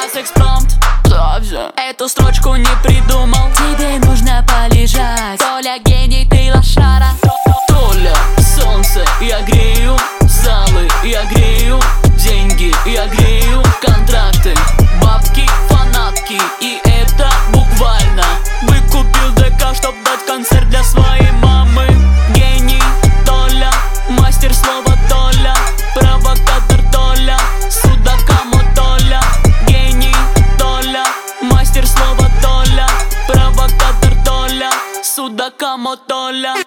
сейчас экспромт. Эту строчку не придумал. Тебе нужно полежать. Толя гений, ты лошара. Толя, солнце, я грею. Залы, я грею. Деньги, я грею. Контракты, бабки, фанатки. И это буквально. Выкупил ДК, чтоб дать концерт для своей мамы. Гений, Толя, мастер слова Толя. Провокатор Толя, Судакамо Толя. Гений, Толя, мастер слова Толя. Провокатор Толя, Судакамо Толя.